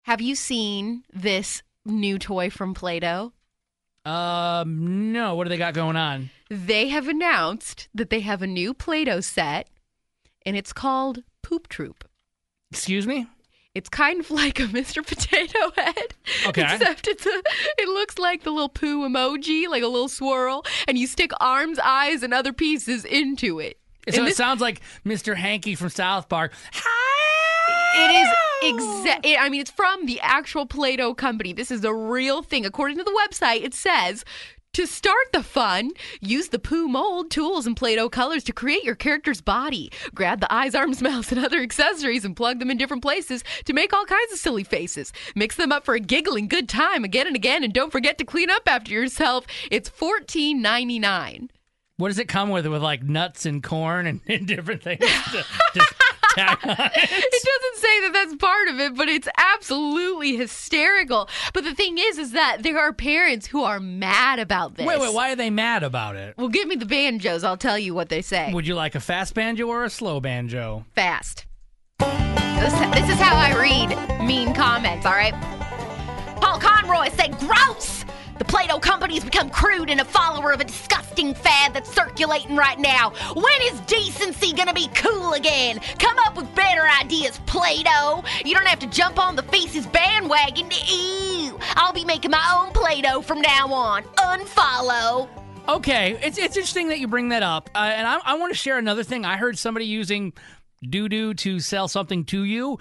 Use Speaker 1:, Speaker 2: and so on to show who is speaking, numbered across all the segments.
Speaker 1: Have you seen this new toy from Play-Doh?
Speaker 2: No. What do they got going on?
Speaker 1: They have announced that they have a new Play-Doh set, and it's called Poop Troop.
Speaker 2: Excuse me?
Speaker 1: It's kind of like a Mr. Potato Head.
Speaker 2: Okay.
Speaker 1: Except it looks like the little poo emoji, like a little swirl, and you stick arms, eyes, and other pieces into it.
Speaker 2: So it sounds like Mr. Hanky from South Park.
Speaker 1: It is it's from the actual Play-Doh company. This is a real thing. According to the website, it says, to start the fun, use the poo mold, tools, and Play-Doh colors to create your character's body. Grab the eyes, arms, mouths, and other accessories and plug them in different places to make all kinds of silly faces. Mix them up for a giggling good time again and again, and don't forget to clean up after yourself. It's $14.99.
Speaker 2: What does it come with like nuts and corn and different things to tack on it?
Speaker 1: It doesn't say that that's part of it, but it's absolutely hysterical. But the thing is that there are parents who are mad about this.
Speaker 2: Wait, why are they mad about it?
Speaker 1: Well, give me the banjos. I'll tell you what they say.
Speaker 2: Would you like a fast banjo or a slow banjo?
Speaker 1: Fast. This is how I read mean comments, all right? Paul Conroy said, gross! The Play-Doh company has become crude and a follower of a disgusting fad that's circulating right now. When is decency gonna be cool again? Come up with better ideas, Play-Doh. You don't have to jump on the Faces bandwagon. Ew. I'll be making my own Play-Doh from now on. Unfollow.
Speaker 2: Okay, it's interesting that you bring that up. And I want to share another thing. I heard somebody using doo-doo to sell something to you.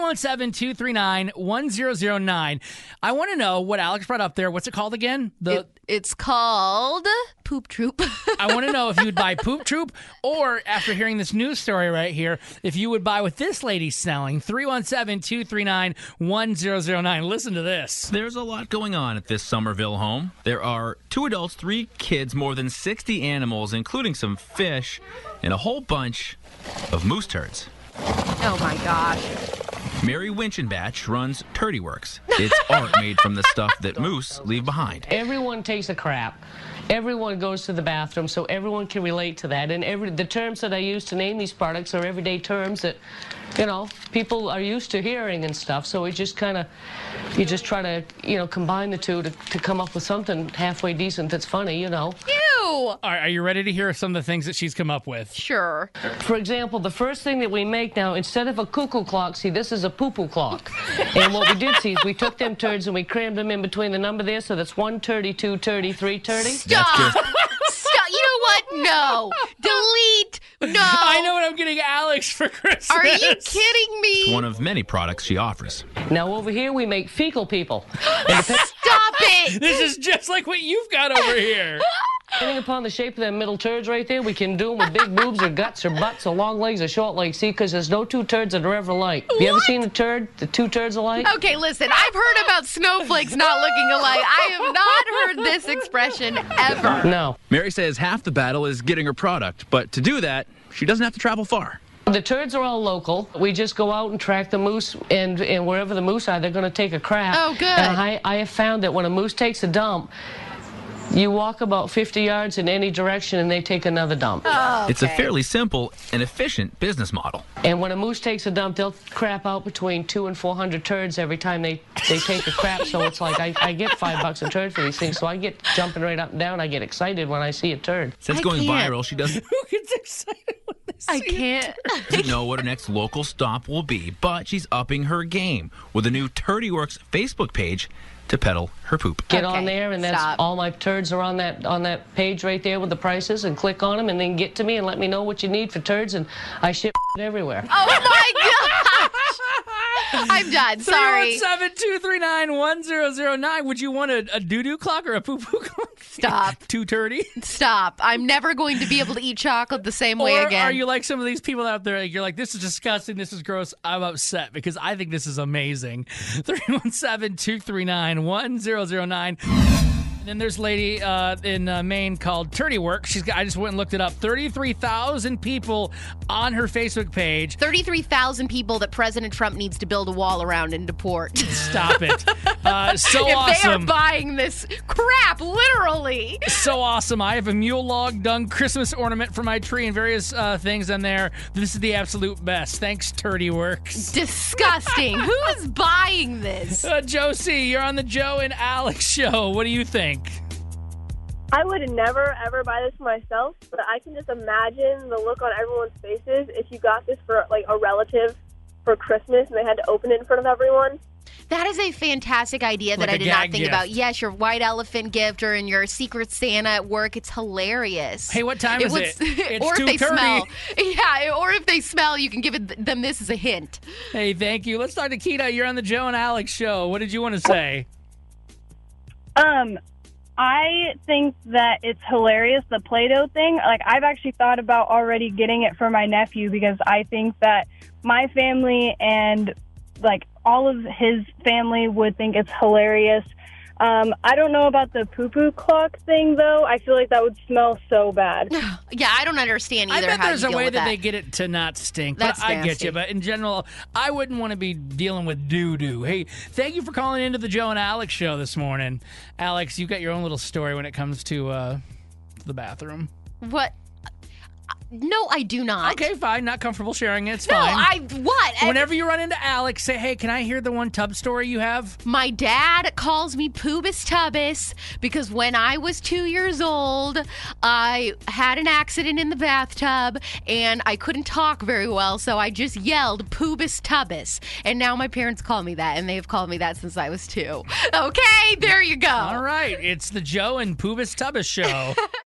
Speaker 2: 317-239-1009. I want to know what Alex brought up there. What's it called again?
Speaker 1: It's called Poop Troop.
Speaker 2: I want to know if you would buy Poop Troop, or after hearing this news story right here, if you would buy what this lady's selling. 317-239-1009. Listen to this.
Speaker 3: There's a lot going on at this Somerville home. There are 2 adults, 3 kids, more than 60 animals, including some fish, and a whole bunch of moose turds.
Speaker 1: Oh, my gosh.
Speaker 3: Mary Winchenbach runs Turdy Works. It's art made from the stuff that moose leave behind.
Speaker 4: Everyone takes a crap. Everyone goes to the bathroom, so everyone can relate to that. And the terms that I use to name these products are everyday terms that, people are used to hearing and stuff. So you just try to, combine the two to come up with something halfway decent that's funny,
Speaker 1: Ew!
Speaker 2: All right, are you ready to hear some of the things that she's come up with?
Speaker 1: Sure.
Speaker 4: For example, the first thing that we make now, instead of a cuckoo clock, see, this is a poo-poo clock. And what we did see is we took them turds and we crammed them in between the number there, so that's 130, 230, 330.
Speaker 1: Stop! Stop! You know what? No. Delete. No.
Speaker 2: I know what I'm getting Alex for Christmas.
Speaker 1: Are you kidding me?
Speaker 3: It's one of many products she offers.
Speaker 4: Now over here we make fecal people.
Speaker 1: Stop it!
Speaker 2: This is just like what you've got over here.
Speaker 4: Depending upon the shape of them middle turds right there, we can do them with big boobs or guts or butts or long legs or short legs. See, because there's no 2 turds that are ever alike. Have you ever seen the 2 turds alike?
Speaker 1: Okay, listen, I've heard about snowflakes not looking alike. I have not heard this expression ever.
Speaker 4: No.
Speaker 3: Mary says half the battle is getting her product, but to do that, she doesn't have to travel far.
Speaker 4: The turds are all local. We just go out and track the moose, and wherever the moose are, they're going to take a crap.
Speaker 1: Oh, good.
Speaker 4: And I have found that when a moose takes a dump, you walk about 50 yards in any direction and they take another dump.
Speaker 1: Oh, okay.
Speaker 3: It's a fairly simple and efficient business model.
Speaker 4: And when a moose takes a dump, they'll crap out between 200 and 400 turds every time they take a crap. So it's like I get $5 a turd for these things. So I get jumping right up and down. I get excited when I see a turd.
Speaker 3: Since going viral, she doesn't
Speaker 2: Who gets excited when they see
Speaker 1: I can't.
Speaker 3: know what her next local stop will be, but she's upping her game with a new Turdy Works Facebook page to peddle her poop.
Speaker 4: Get on there, and that's
Speaker 1: stop.
Speaker 4: all my turds are on that page right there with the prices, and click on them, and then get to me and let me know what you need for turds, and I ship everywhere.
Speaker 1: Oh, my gosh. I'm done. Sorry.
Speaker 2: 317-239-1009. Would you want a doo-doo clock or a poo-poo clock?
Speaker 1: Stop.
Speaker 2: 2:30?
Speaker 1: Stop. I'm never going to be able to eat chocolate the same way
Speaker 2: Or
Speaker 1: again.
Speaker 2: are you like some of these people out there, you're like, this is disgusting, this is gross, I'm upset, because I think this is amazing. 317-239-1009. And then there's a lady in Maine called Turdy Work. I just went and looked it up. 33,000 people on her Facebook page.
Speaker 1: 33,000 people that President Trump needs to build a wall around and deport.
Speaker 2: Stop it. So
Speaker 1: if
Speaker 2: awesome.
Speaker 1: they are buying this crap, literally.
Speaker 2: So awesome. I have a mule log dung Christmas ornament for my tree and various things on there. This is the absolute best. Thanks, Turdy Works.
Speaker 1: Disgusting. Who is buying this?
Speaker 2: Josie, you're on the Joe and Alex show. What do you think?
Speaker 5: I would never, ever buy this for myself, but I can just imagine the look on everyone's faces if you got this for, like, a relative for Christmas and they had to open it in front of everyone.
Speaker 1: That is a fantastic idea
Speaker 2: Like
Speaker 1: that I
Speaker 2: a
Speaker 1: did not
Speaker 2: gag
Speaker 1: think
Speaker 2: gift.
Speaker 1: about. Yes, your white elephant gift or in your Secret Santa at work. It's hilarious.
Speaker 2: Hey, what time is it? It's
Speaker 1: or if they
Speaker 2: 2:30.
Speaker 1: smell. Yeah, or if they smell, you can give them this as a hint.
Speaker 2: Hey, thank you. Let's talk to Keita. You're on the Joe and Alex show. What did you want to say?
Speaker 6: I think that it's hilarious, the Play-Doh thing. Like, I've actually thought about already getting it for my nephew because I think that my family and, like, all of his family would think it's hilarious. I don't know about the poo-poo clock thing, though. I feel like that would smell so bad.
Speaker 1: Yeah, I don't understand either
Speaker 2: I bet
Speaker 1: how
Speaker 2: there's
Speaker 1: you
Speaker 2: a
Speaker 1: deal
Speaker 2: way
Speaker 1: with
Speaker 2: that they get it to not stink.
Speaker 1: That's
Speaker 2: But I get
Speaker 1: nasty.
Speaker 2: you. But in general, I wouldn't want to be dealing with doo-doo. Hey, thank you for calling into the Joe and Alex show this morning. Alex, you've got your own little story when it comes to the bathroom.
Speaker 1: What? No, I do not.
Speaker 2: Okay, fine. Not comfortable sharing it. It's
Speaker 1: No,
Speaker 2: fine.
Speaker 1: what?
Speaker 2: Whenever you run into Alex, say, hey, can I hear the one tub story you have?
Speaker 1: My dad calls me Poobus Tubbus because when I was 2 years old, I had an accident in the bathtub and I couldn't talk very well, so I just yelled Poobus Tubbus. And now my parents call me that, and they've called me that since I was 2. Okay, there you go.
Speaker 2: All right. It's the Joe and Poobus Tubbus show.